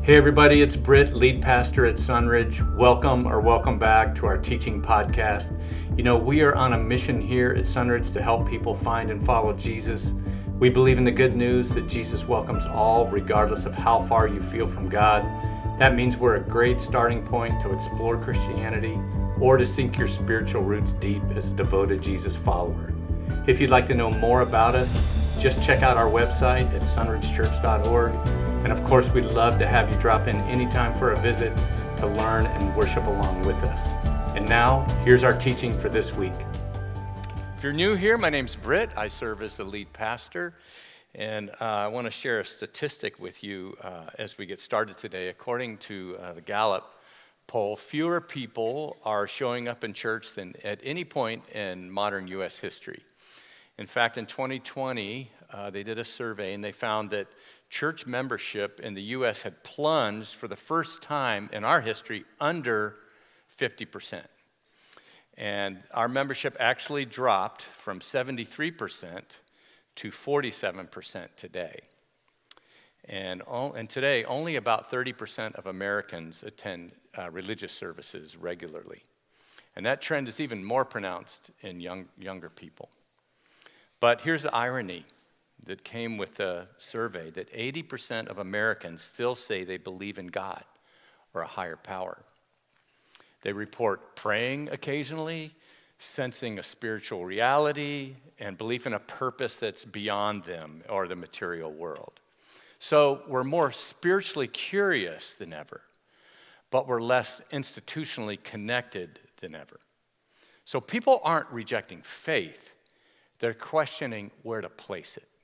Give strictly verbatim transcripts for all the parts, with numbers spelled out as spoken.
Hey everybody, it's Britt, lead pastor at Sunridge. Welcome or welcome back to our teaching podcast. You know, we are on a mission here at Sunridge to help people find and follow Jesus. We believe in the good news that Jesus welcomes all, regardless of how far you feel from God. That means we're a great starting point to explore Christianity or to sink your spiritual roots deep as a devoted Jesus follower. If you'd like to know more about us, just check out our website at sunridge church dot org. And of course, we'd love to have you drop in anytime for a visit to learn and worship along with us. And now, here's our teaching for this week. If you're new here, my name's Britt. I serve as the lead pastor. And uh, I want to share a statistic with you uh, as we get started today. According to uh, the Gallup poll, fewer people are showing up in church than at any point in modern U S history. In fact, in twenty twenty, uh, they did a survey and they found that church membership in the U S had plunged for the first time in our history under fifty percent. And our membership actually dropped from seventy-three percent to forty-seven percent today. And, and today, only about thirty percent of Americans attend uh, religious services regularly. And that trend is even more pronounced in young, younger people. But here's the irony that came with the survey, that eighty percent of Americans still say they believe in God or a higher power. They report praying occasionally, sensing a spiritual reality, and belief in a purpose that's beyond them or the material world. So we're more spiritually curious than ever, but we're less institutionally connected than ever. So people aren't rejecting faith, they're questioning where to place it.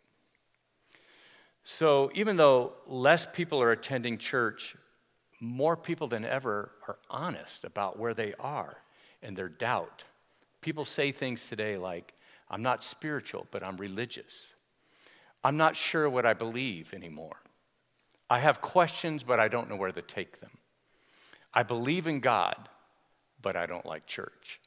So even though less people are attending church, more people than ever are honest about where they are and their doubt. People say things today like, I'm not spiritual, but I'm religious. I'm not sure what I believe anymore. I have questions, but I don't know where to take them. I believe in God, but I don't like church.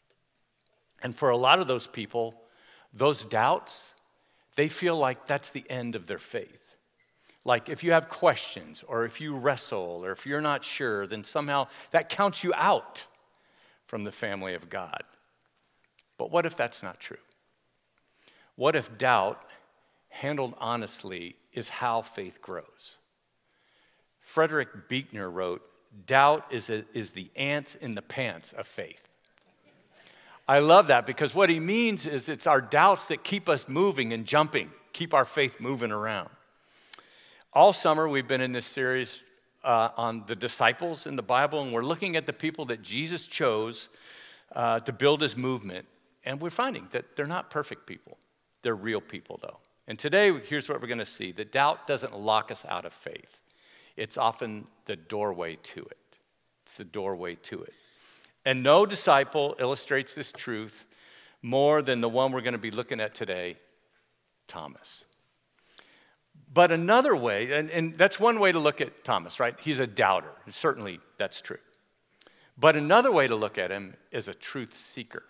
And for a lot of those people, those doubts, they feel like that's the end of their faith. Like if you have questions or if you wrestle or if you're not sure, then somehow that counts you out from the family of God. But what if that's not true? What if doubt, handled honestly, is how faith grows? Frederick Buechner wrote, doubt is, a, is the ants in the pants of faith. I love that because what he means is it's our doubts that keep us moving and jumping, keep our faith moving around. All summer we've been in this series uh, on the disciples in the Bible, and we're looking at the people that Jesus chose uh, to build his movement, and we're finding that they're not perfect people. They're real people, though. And today, here's what we're going to see. The doubt doesn't lock us out of faith. It's often the doorway to it. It's the doorway to it. And no disciple illustrates this truth more than the one we're going to be looking at today, Thomas. But another way, and, and that's one way to look at Thomas, right? He's a doubter. Certainly, that's true. But another way to look at him is a truth seeker.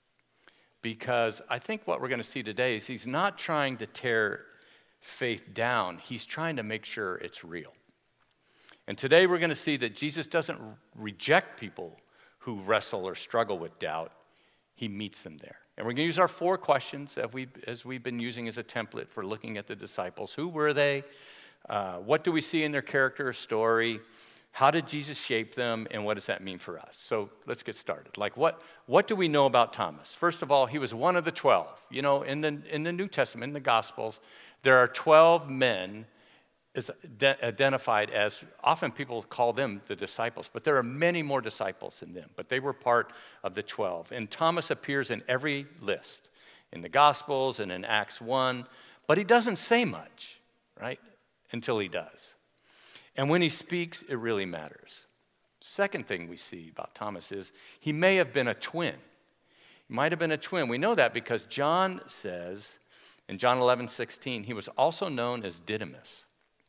Because I think what we're going to see today is he's not trying to tear faith down. He's trying to make sure it's real. And today we're going to see that Jesus doesn't reject people who wrestle or struggle with doubt. He meets them there. And we're going to use our four questions that we, as we've been using as a template for looking at the disciples. Who were they? Uh, what do we see in their character or story? How did Jesus shape them? And what does that mean for us? So let's get started. Like what, what do we know about Thomas? First of all, he was one of the twelve. You know, in the, in the New Testament, in the Gospels, there are twelve men is identified as, often people call them the disciples, but there are many more disciples than them, but they were part of the twelve. And Thomas appears in every list, in the Gospels and in Acts one, but he doesn't say much, right, until he does. And when he speaks, it really matters. Second thing we see about Thomas is he may have been a twin. He might have been a twin. We know that because John says in John eleven sixteen, he was also known as Didymus.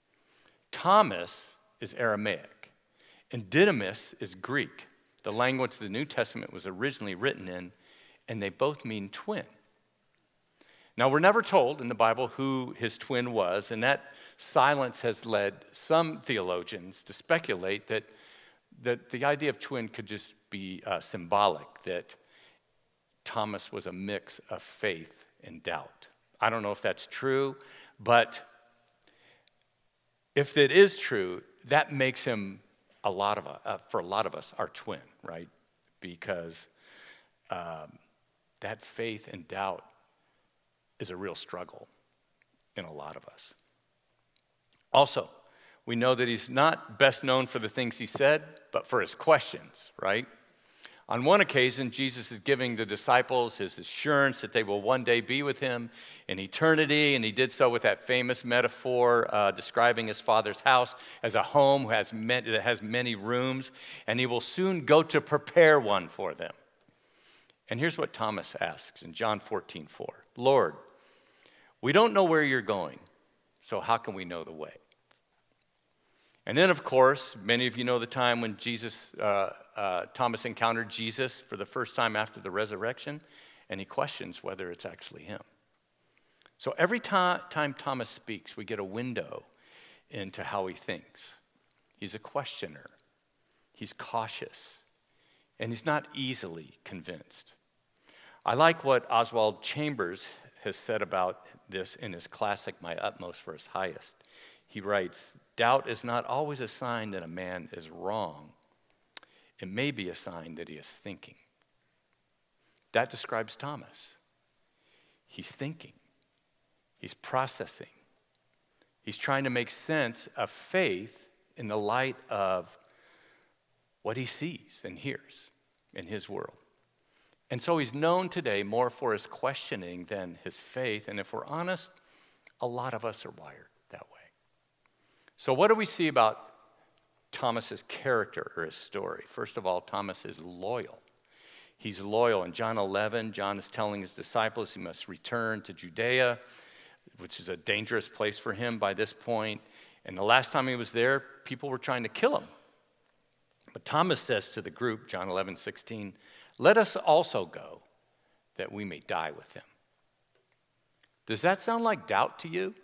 Thomas is Aramaic, and Didymus is Greek, the language the New Testament was originally written in, and they both mean twin. Now, we're never told in the Bible who his twin was, and that silence has led some theologians to speculate that, that the idea of twin could just be uh, symbolic, that Thomas was a mix of faith and doubt. I don't know if that's true, but if it is true, that makes him a lot of uh, for a lot of us our twin, right? Because um, that faith and doubt is a real struggle in a lot of us. Also, we know that he's not best known for the things he said, but for his questions, right? On one occasion, Jesus is giving the disciples his assurance that they will one day be with him in eternity, and he did so with that famous metaphor uh, describing his Father's house as a home has met, that has many rooms, and he will soon go to prepare one for them. And here's what Thomas asks in John fourteen four. Lord, we don't know where you're going, so how can we know the way? And then, of course, many of you know the time when Jesus, uh, uh, Thomas encountered Jesus for the first time after the resurrection, and he questions whether it's actually him. So every time, time Thomas speaks, we get a window into how he thinks. He's a questioner. He's cautious. And he's not easily convinced. I like what Oswald Chambers has said about this in his classic, My Utmost for His Highest. He writes, doubt is not always a sign that a man is wrong. It may be a sign that he is thinking. That describes Thomas. He's thinking. He's processing. He's trying to make sense of faith in the light of what he sees and hears in his world. And so he's known today more for his questioning than his faith. And if we're honest, a lot of us are wired that way. So what do we see about Thomas's character or his story? First of all, Thomas is loyal. He's loyal. In John eleven, John is telling his disciples he must return to Judea, which is a dangerous place for him by this point. And the last time he was there, people were trying to kill him. But Thomas says to the group, John eleven sixteen, let us also go that we may die with him. Does that sound like doubt to you?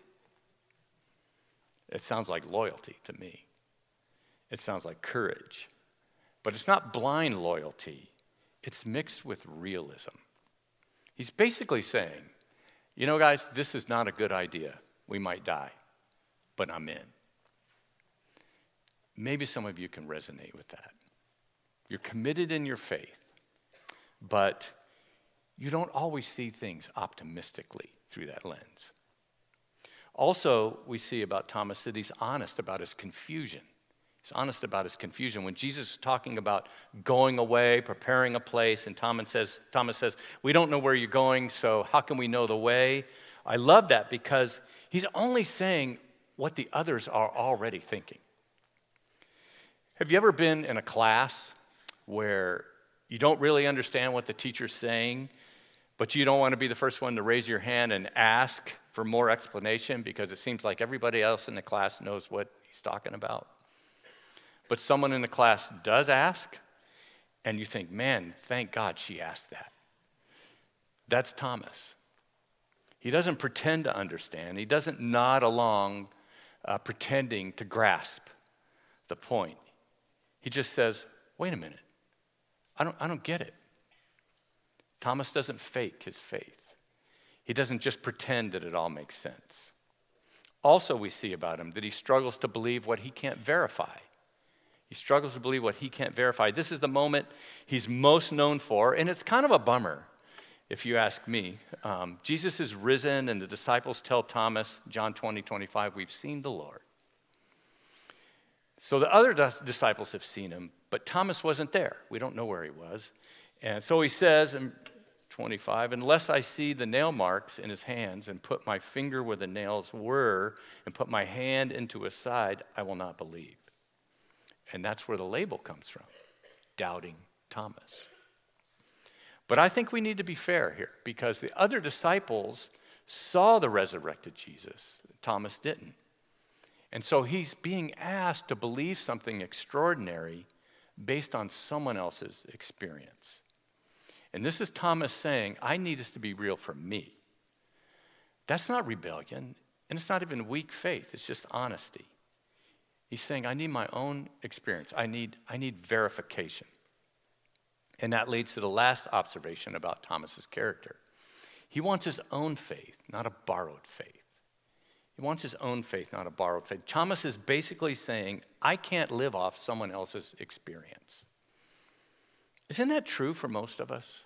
It sounds like loyalty to me. It sounds like courage. But it's not blind loyalty. It's mixed with realism. He's basically saying, you know, guys, this is not a good idea. We might die, but I'm in. Maybe some of you can resonate with that. You're committed in your faith, but you don't always see things optimistically through that lens. Also, we see about Thomas that he's honest about his confusion. He's honest about his confusion. When Jesus is talking about going away, preparing a place, and Thomas says, Thomas says, we don't know where you're going, so how can we know the way? I love that because he's only saying what the others are already thinking. Have you ever been in a class where you don't really understand what the teacher's saying, but you don't want to be the first one to raise your hand and ask for more explanation because it seems like everybody else in the class knows what he's talking about? But someone in the class does ask, and you think, man, thank God she asked that. That's Thomas. He doesn't pretend to understand. He doesn't nod along uh, pretending to grasp the point. He just says, wait a minute, I don't, I don't get it. Thomas doesn't fake his faith. He doesn't just pretend that it all makes sense. Also, we see about him that he struggles to believe what he can't verify. He struggles to believe what he can't verify. This is the moment he's most known for, and it's kind of a bummer, if you ask me. Um, Jesus is risen, and the disciples tell Thomas, John twenty, twenty-five, we've seen the Lord. So the other disciples have seen him, but Thomas wasn't there. We don't know where he was. And so he says in twenty-five, unless I see the nail marks in his hands and put my finger where the nails were and put my hand into his side, I will not believe. And that's where the label comes from, doubting Thomas. But I think we need to be fair here because the other disciples saw the resurrected Jesus. Thomas didn't. And so he's being asked to believe something extraordinary based on someone else's experience. And this is Thomas saying, I need this to be real for me. That's not rebellion. And it's not even weak faith, it's just honesty. He's saying, I need my own experience. I need, I need verification. And that leads to the last observation about Thomas's character. He wants his own faith, not a borrowed faith. He wants his own faith, not a borrowed faith. Thomas is basically saying, I can't live off someone else's experience. Isn't that true for most of us?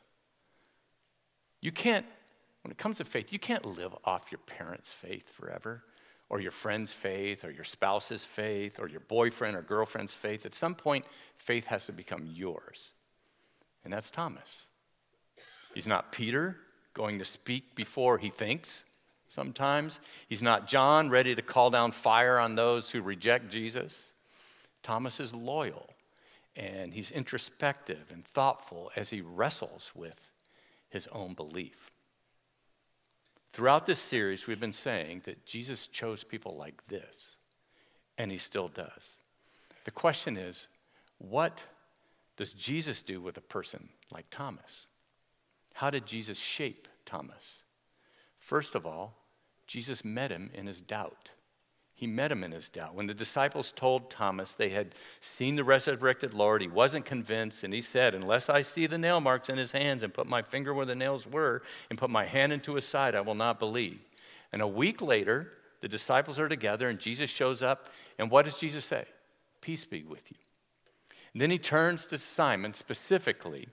You can't, when it comes to faith, you can't live off your parents' faith forever, or your friend's faith, or your spouse's faith, or your boyfriend or girlfriend's faith. At some point, faith has to become yours. And that's Thomas. He's not Peter, going to speak before he thinks sometimes. He's not John, ready to call down fire on those who reject Jesus. Thomas is loyal, and he's introspective and thoughtful as he wrestles with his own belief. Throughout this series, we've been saying that Jesus chose people like this, and he still does. The question is, what does Jesus do with a person like Thomas? How did Jesus shape Thomas? First of all, Jesus met him in his doubt. He met him in his doubt. When the disciples told Thomas they had seen the resurrected Lord, he wasn't convinced, and he said, unless I see the nail marks in his hands and put my finger where the nails were and put my hand into his side, I will not believe. And a week later, the disciples are together, and Jesus shows up, and what does Jesus say? Peace be with you. And then he turns to Simon specifically,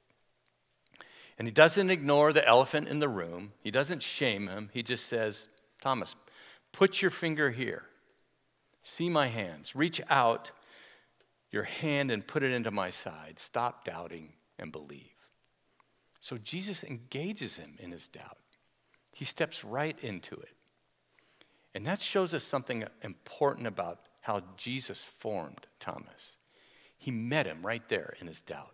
and he doesn't ignore the elephant in the room. He doesn't shame him. He just says, Thomas, put your finger here. See my hands. Reach out your hand and put it into my side. Stop doubting and believe. So Jesus engages him in his doubt. He steps right into it. And that shows us something important about how Jesus formed Thomas. He met him right there in his doubt.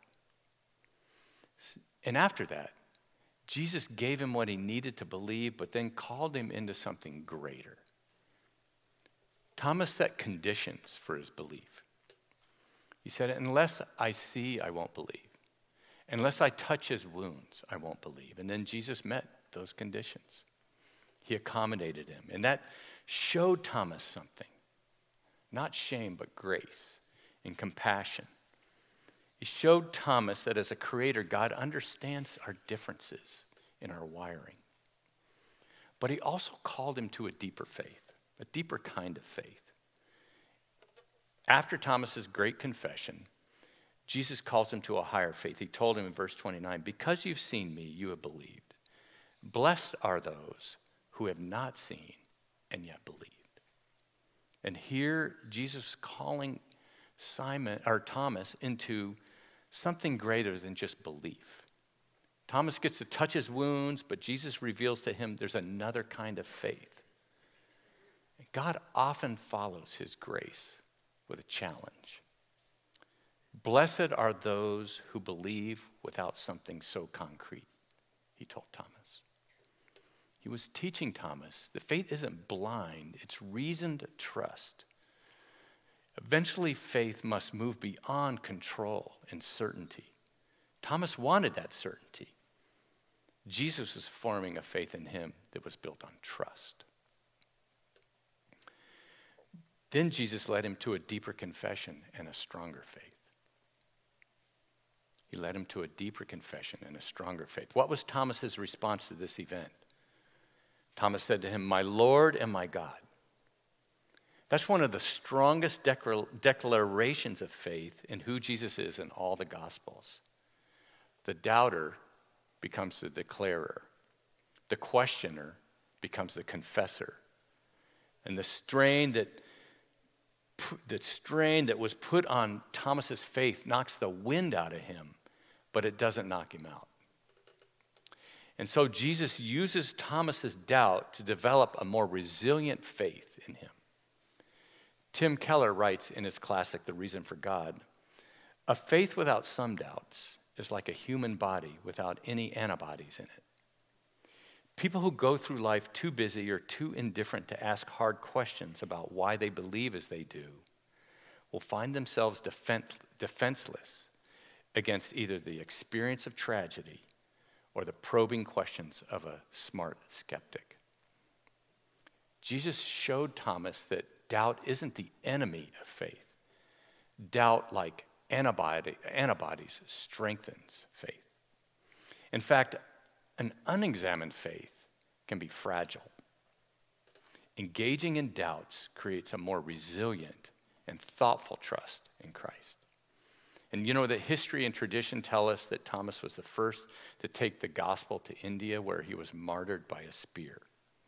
And after that, Jesus gave him what he needed to believe, but then called him into something greater. Thomas set conditions for his belief. He said, unless I see, I won't believe. Unless I touch his wounds, I won't believe. And then Jesus met those conditions. He accommodated him. And that showed Thomas something. Not shame, but grace and compassion. He showed Thomas that as a creator, God understands our differences in our wiring. But he also called him to a deeper faith, a deeper kind of faith. After Thomas's great confession, Jesus calls him to a higher faith. He told him in verse twenty-nine, because you've seen me, you have believed. Blessed are those who have not seen and yet believed. And here, Jesus is calling Simon or Thomas into something greater than just belief. Thomas gets to touch his wounds, but Jesus reveals to him there's another kind of faith. God often follows his grace with a challenge. Blessed are those who believe without something so concrete, he told Thomas. He was teaching Thomas that faith isn't blind, it's reasoned trust. Eventually, faith must move beyond control and certainty. Thomas wanted that certainty. Jesus was forming a faith in him that was built on trust. Then Jesus led him to a deeper confession and a stronger faith. He led him to a deeper confession and a stronger faith. What was Thomas's response to this event? Thomas said to him, my Lord and my God. That's one of the strongest declar- declarations of faith in who Jesus is in all the Gospels. The doubter becomes the declarer. The questioner becomes the confessor. And the strain that, the strain that was put on Thomas's faith knocks the wind out of him, but it doesn't knock him out. And so Jesus uses Thomas's doubt to develop a more resilient faith in him. Tim Keller writes in his classic, The Reason for God, a faith without some doubts is like a human body without any antibodies in it. People who go through life too busy or too indifferent to ask hard questions about why they believe as they do will find themselves defense, defenseless against either the experience of tragedy or the probing questions of a smart skeptic. Jesus showed Thomas that doubt isn't the enemy of faith. Doubt, like antibody, antibodies, strengthens faith. In fact, an unexamined faith can be fragile. Engaging in doubts creates a more resilient and thoughtful trust in Christ. And you know that history and tradition tell us that Thomas was the first to take the gospel to India, where he was martyred by a spear.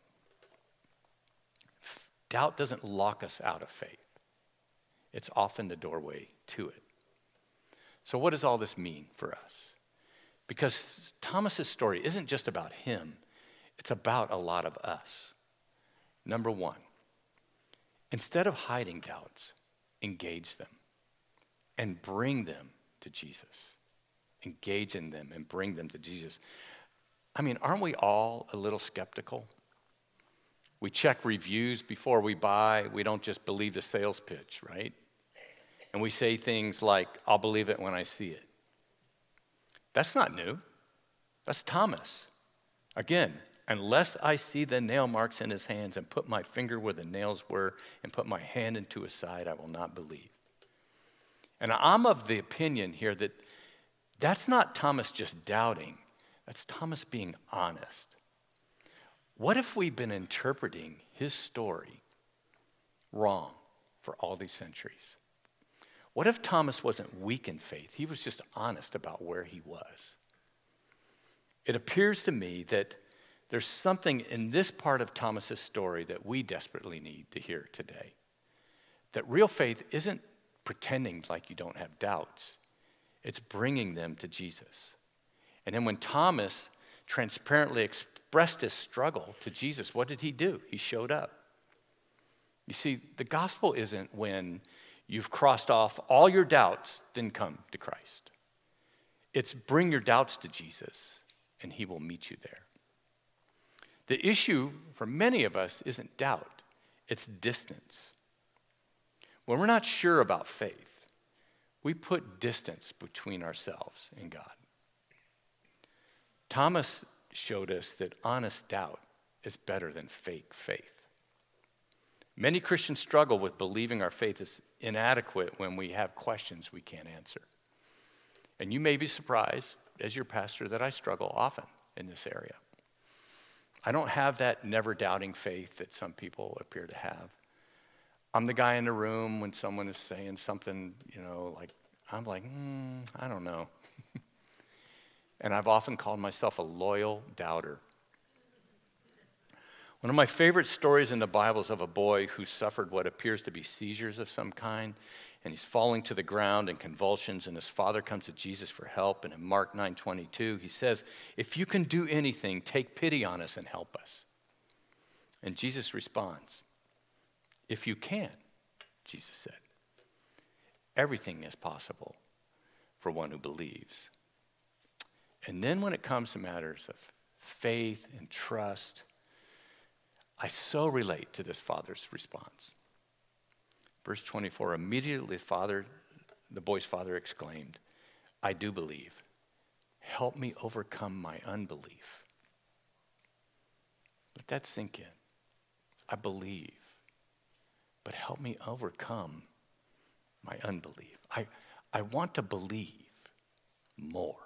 Doubt doesn't lock us out of faith. It's often the doorway to it. So what does all this mean for us? Because Thomas's story isn't just about him, it's about a lot of us. Number one, instead of hiding doubts, engage them and bring them to Jesus. Engage in them and bring them to Jesus. I mean, aren't we all a little skeptical? We check reviews before we buy. We don't just believe the sales pitch, right? And we say things like, I'll believe it when I see it. That's not new. That's Thomas. Again, unless I see the nail marks in his hands and put my finger where the nails were and put my hand into his side, I will not believe. And I'm of the opinion here that that's not Thomas just doubting. That's Thomas being honest. What if we've been interpreting his story wrong for all these centuries? What if Thomas wasn't weak in faith? He was just honest about where he was. It appears to me that there's something in this part of Thomas's story that we desperately need to hear today. That real faith isn't pretending like you don't have doubts. It's bringing them to Jesus. And then when Thomas transparently expressed his struggle to Jesus, what did he do? He showed up. You see, the gospel isn't when you've crossed off all your doubts, then come to Christ. It's bring your doubts to Jesus, and he will meet you there. The issue for many of us isn't doubt, it's distance. When we're not sure about faith, we put distance between ourselves and God. Thomas showed us that honest doubt is better than fake faith. Many Christians struggle with believing our faith is inadequate when we have questions we can't answer. And you may be surprised, as your pastor, that I struggle often in this area. I don't have that never doubting faith that some people appear to have. I'm the guy in the room when someone is saying something, you know, like, I'm like, hmm, I don't know. And I've often called myself a loyal doubter. One of my favorite stories in the Bible is of a boy who suffered what appears to be seizures of some kind, and he's falling to the ground in convulsions, and his father comes to Jesus for help. And in Mark nine twenty-two, he says, if you can do anything, take pity on us and help us. And Jesus responds, if you can, Jesus said, everything is possible for one who believes. And then when it comes to matters of faith and trust, I so relate to this father's response. Verse twenty-four, immediately the father, the boy's father exclaimed, I do believe. Help me overcome my unbelief. Let that sink in. I believe, but help me overcome my unbelief. I, I want to believe more.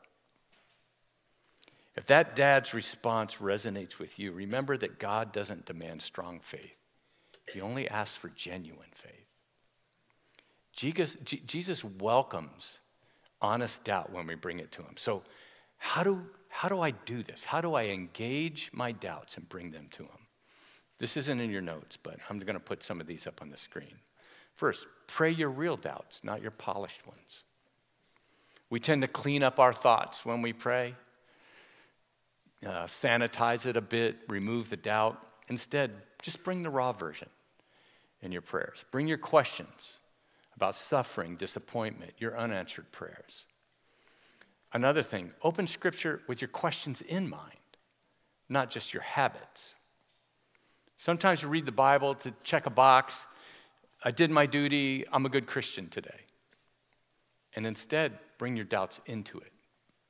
If that dad's response resonates with you, remember that God doesn't demand strong faith. He only asks for genuine faith. Jesus, Jesus welcomes honest doubt when we bring it to him. So how do, how do I do this? How do I engage my doubts and bring them to him? This isn't in your notes, but I'm going to put some of these up on the screen. First, pray your real doubts, not your polished ones. We tend to clean up our thoughts when we pray, uh, sanitize it a bit, remove the doubt. Instead, just bring the raw version in your prayers. Bring your questions about suffering, disappointment, your unanswered prayers. Another thing, open Scripture with your questions in mind, not just your habits. Sometimes we read the Bible to check a box. I did my duty. I'm a good Christian today. And instead, bring your doubts into it.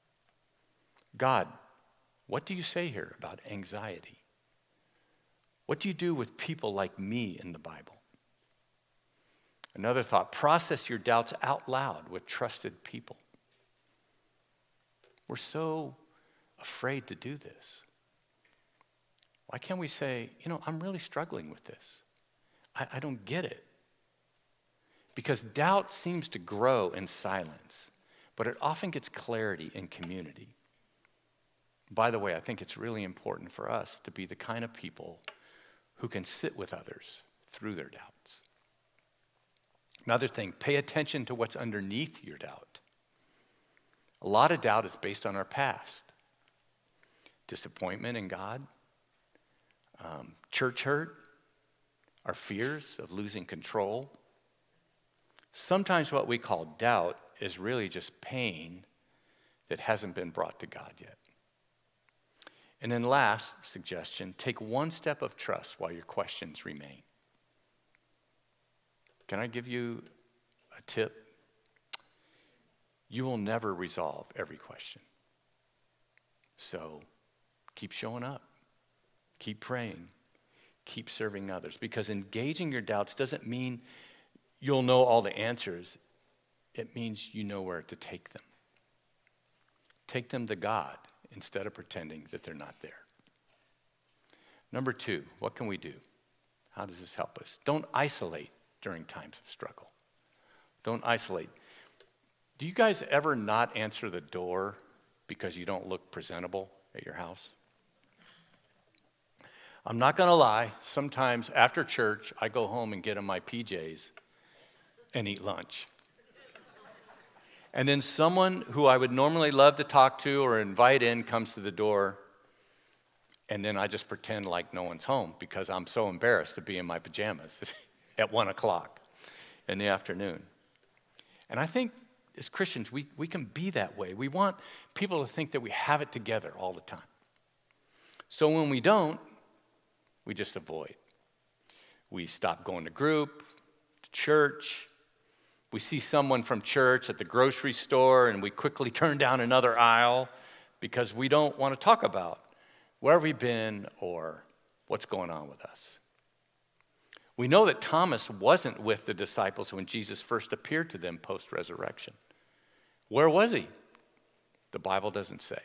God, what do you say here about anxiety? What do you do with people like me in the Bible? Another thought, process your doubts out loud with trusted people. We're so afraid to do this. Why can't we say, you know, I'm really struggling with this. I, I don't get it. Because doubt seems to grow in silence, but it often gets clarity in community. By the way, I think it's really important for us to be the kind of people who can sit with others through their doubts. Another thing, pay attention to what's underneath your doubt. A lot of doubt is based on our past. Disappointment in God, um, church hurt, our fears of losing control. Sometimes what we call doubt is really just pain that hasn't been brought to God yet. And then last suggestion, take one step of trust while your questions remain. Can I give you a tip? You will never resolve every question. So keep showing up, keep praying, keep serving others, because engaging your doubts doesn't mean you'll know all the answers. It means you know where to take them. Take them to God instead of pretending that they're not there. Number two, what can we do? How does this help us? Don't isolate during times of struggle. Don't isolate. Do you guys ever not answer the door because you don't look presentable at your house? I'm not going to lie. Sometimes after church, I go home and get in my P Js and eat lunch. And then someone who I would normally love to talk to or invite in comes to the door, and then I just pretend like no one's home because I'm so embarrassed to be in my pajamas at one o'clock in the afternoon. And I think as Christians, we, we can be that way. We want people to think that we have it together all the time. So when we don't, we just avoid. We stop going to group, to church. We see someone from church at the grocery store, and we quickly turn down another aisle because we don't want to talk about where we've been or what's going on with us. We know that Thomas wasn't with the disciples when Jesus first appeared to them post-resurrection. Where was he? The Bible doesn't say.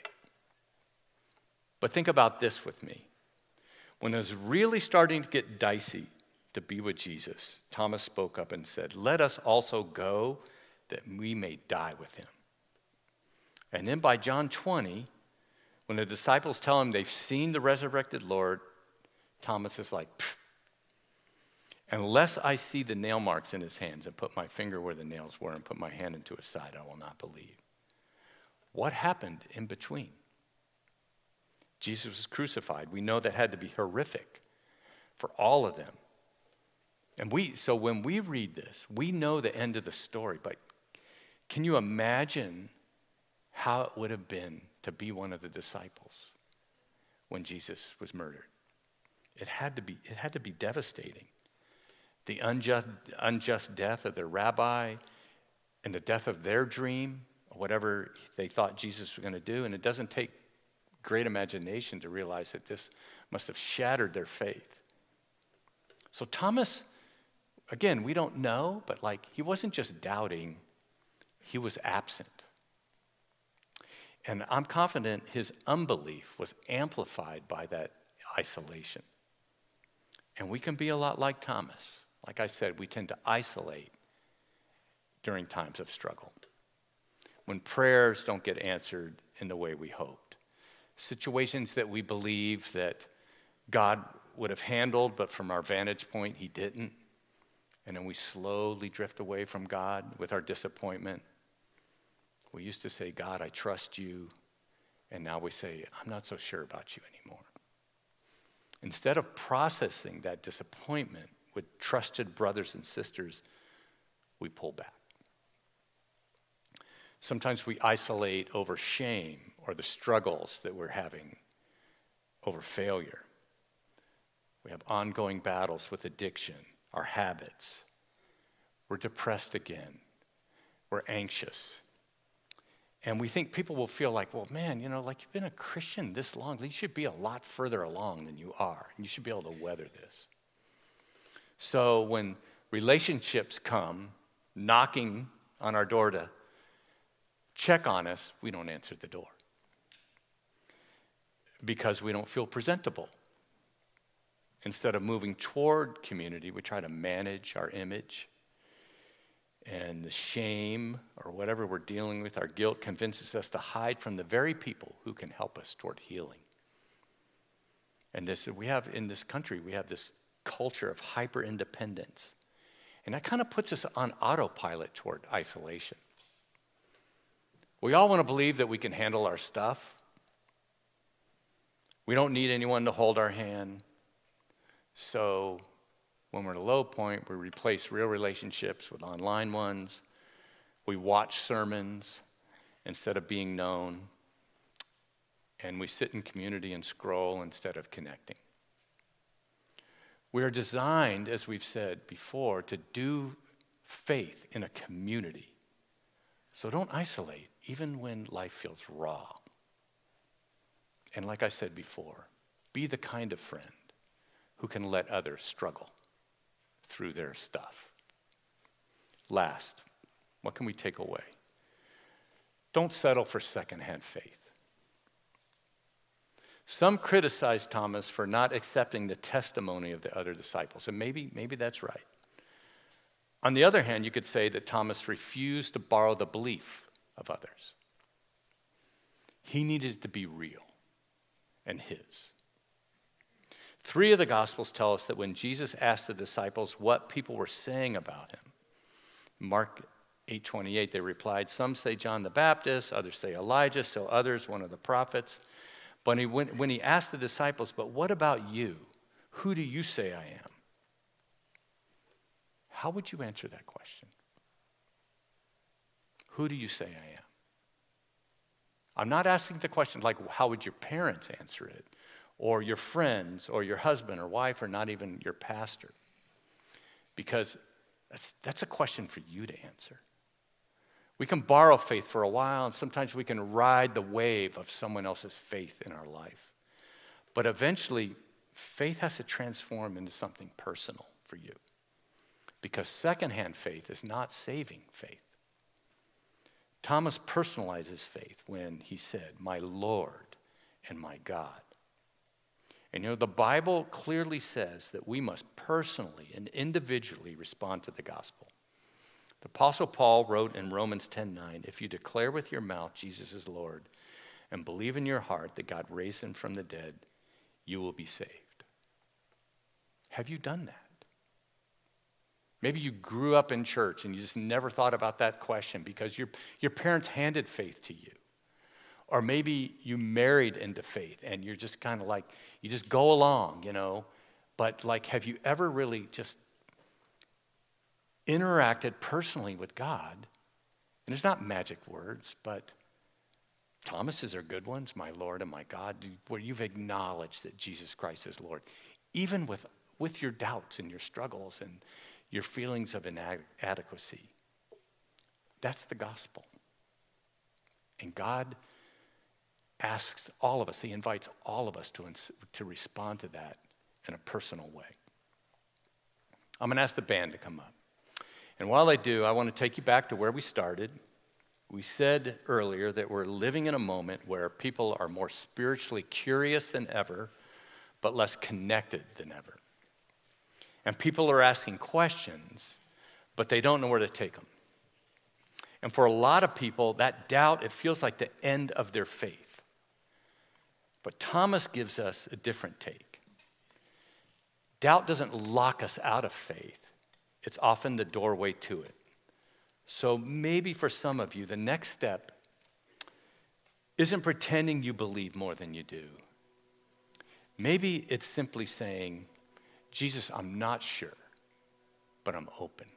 But think about this with me. When it was really starting to get dicey to be with Jesus, Thomas spoke up and said, "Let us also go that we may die with him." And then by John twenty, when the disciples tell him they've seen the resurrected Lord, Thomas is like, "Unless I see the nail marks in his hands and put my finger where the nails were and put my hand into his side, I will not believe." What happened in between? Jesus was crucified. We know that had to be horrific for all of them. And we, so when we read this, we know the end of the story, but can you imagine how it would have been to be one of the disciples when Jesus was murdered? It had to be, it had to be devastating. The unjust, unjust death of their rabbi and the death of their dream, whatever they thought Jesus was going to do, and it doesn't take great imagination to realize that this must have shattered their faith. So Thomas, again, we don't know, but like he wasn't just doubting, he was absent. And I'm confident his unbelief was amplified by that isolation. And we can be a lot like Thomas. Like I said, we tend to isolate during times of struggle. When prayers don't get answered in the way we hoped. Situations that we believe that God would have handled, but from our vantage point, he didn't. And then we slowly drift away from God with our disappointment. We used to say, "God, I trust you." And now we say, "I'm not so sure about you anymore." Instead of processing that disappointment with trusted brothers and sisters, we pull back. Sometimes we isolate over shame or the struggles that we're having over failure. We have ongoing battles with addiction, our habits. We're depressed again. We're anxious. And we think people will feel like, well, man, you know, like you've been a Christian this long. You should be a lot further along than you are. And you should be able to weather this. So when relationships come knocking on our door to check on us, we don't answer the door. Because we don't feel presentable. Instead of moving toward community, we try to manage our image. And the shame or whatever we're dealing with, our guilt, convinces us to hide from the very people who can help us toward healing. And this, we have in this country, we have this culture of hyper-independence. And that kind of puts us on autopilot toward isolation. We all want to believe that we can handle our stuff. We don't need anyone to hold our hand. So when we're at a low point, we replace real relationships with online ones. We watch sermons instead of being known. And we sit in community and scroll instead of connecting. We are designed, as we've said before, to do faith in a community. So don't isolate, even when life feels raw. And like I said before, be the kind of friend who can let others struggle through their stuff. Last, what can we take away? Don't settle for secondhand faith. Some criticize Thomas for not accepting the testimony of the other disciples, and maybe, maybe that's right. On the other hand, you could say that Thomas refused to borrow the belief of others. He needed to be real and his. Three of the Gospels tell us that when Jesus asked the disciples what people were saying about him, Mark eight twenty-eight, they replied, some say John the Baptist, others say Elijah, so others one of the prophets. But he, when, when he asked the disciples, but what about you? Who do you say I am? How would you answer that question? Who do you say I am? I'm not asking the question like, how would your parents answer it? Or your friends, or your husband or wife, or not even your pastor. Because that's, that's a question for you to answer. We can borrow faith for a while, and sometimes we can ride the wave of someone else's faith in our life. But eventually, faith has to transform into something personal for you. Because secondhand faith is not saving faith. Thomas personalizes faith when he said, my Lord and my God. And you know, the Bible clearly says that we must personally and individually respond to the gospel. The Apostle Paul wrote in Romans ten nine, if you declare with your mouth Jesus is Lord and believe in your heart that God raised him from the dead, you will be saved. Have you done that? Maybe you grew up in church and you just never thought about that question because your, your parents handed faith to you. Or maybe you married into faith and you're just kind of like, you just go along, you know. But like, have you ever really just interacted personally with God? And there's not magic words, but Thomas's are good ones, my Lord and my God, where you've acknowledged that Jesus Christ is Lord. Even with, with your doubts and your struggles and your feelings of inadequacy. That's the gospel. And God asks all of us, he invites all of us to, to respond to that in a personal way. I'm going to ask the band to come up. And while they do, I want to take you back to where we started. We said earlier that we're living in a moment where people are more spiritually curious than ever, but less connected than ever. And people are asking questions, but they don't know where to take them. And for a lot of people, that doubt, it feels like the end of their faith. But Thomas gives us a different take. Doubt doesn't lock us out of faith. It's often the doorway to it. So maybe for some of you, the next step isn't pretending you believe more than you do. Maybe it's simply saying, Jesus, I'm not sure, but I'm open.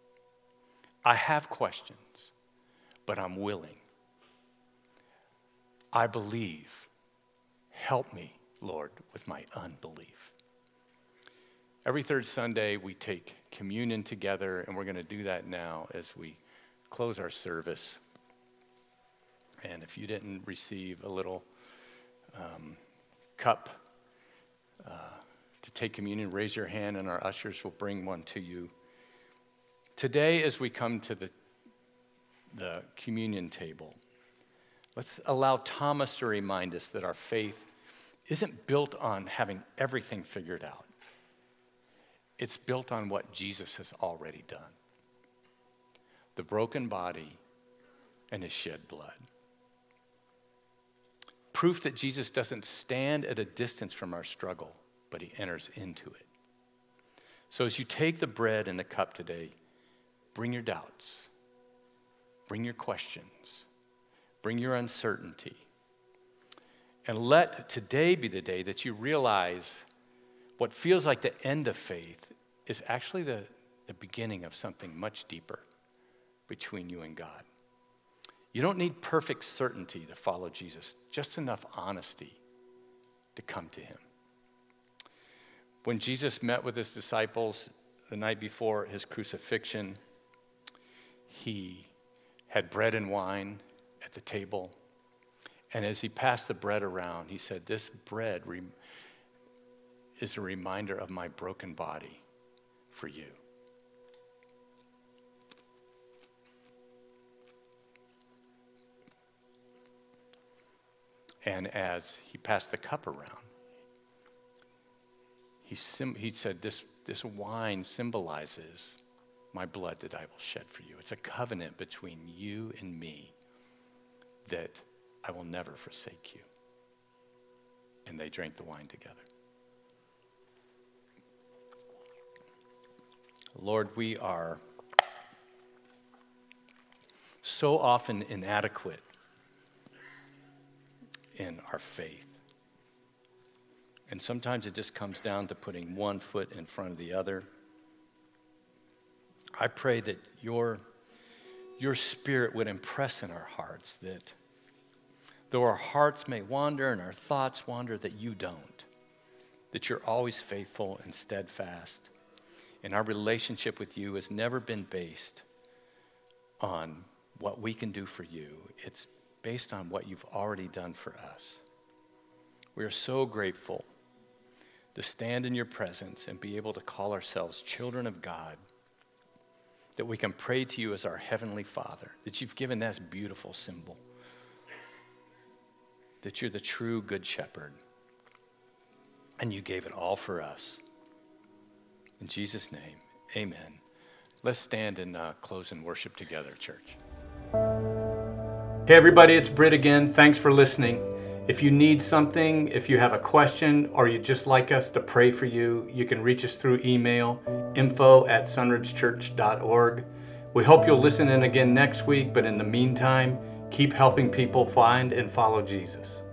I have questions, but I'm willing. I believe. Help me, Lord, with my unbelief. Every third Sunday, we take communion together, and we're going to do that now as we close our service. And if you didn't receive a little um, cup uh, to take communion, raise your hand and our ushers will bring one to you. Today, as we come to the, the communion table, let's allow Thomas to remind us that our faith isn't built on having everything figured out. It's built on what Jesus has already done. The broken body and his shed blood. Proof that Jesus doesn't stand at a distance from our struggle, but he enters into it. So as you take the bread and the cup today, bring your doubts, bring your questions, bring your uncertainty, and let today be the day that you realize what feels like the end of faith is actually the, the beginning of something much deeper between you and God. You don't need perfect certainty to follow Jesus, just enough honesty to come to him. When Jesus met with his disciples the night before his crucifixion, he had bread and wine at the table. And as he passed the bread around, he said, "This bread re- is a reminder of my broken body for you." And as he passed the cup around, he, sim- he said, this, this wine symbolizes my blood that I will shed for you. It's a covenant between you and me that I will never forsake you. And they drank the wine together. Lord, we are so often inadequate in our faith. And sometimes it just comes down to putting one foot in front of the other. I pray that your, your Spirit would impress in our hearts that though our hearts may wander and our thoughts wander, that you don't. That you're always faithful and steadfast. And our relationship with you has never been based on what we can do for you. It's based on what you've already done for us. We are so grateful to stand in your presence and be able to call ourselves children of God, that we can pray to you as our Heavenly Father, that you've given that beautiful symbol, that you're the true Good Shepherd, and you gave it all for us. In Jesus' name, amen. Let's stand and uh, close and worship together, church. Hey everybody, it's Britt again. Thanks for listening. If you need something, if you have a question, or you'd just like us to pray for you, you can reach us through email, info at sunridge church dot org. We hope you'll listen in again next week, but in the meantime, keep helping people find and follow Jesus.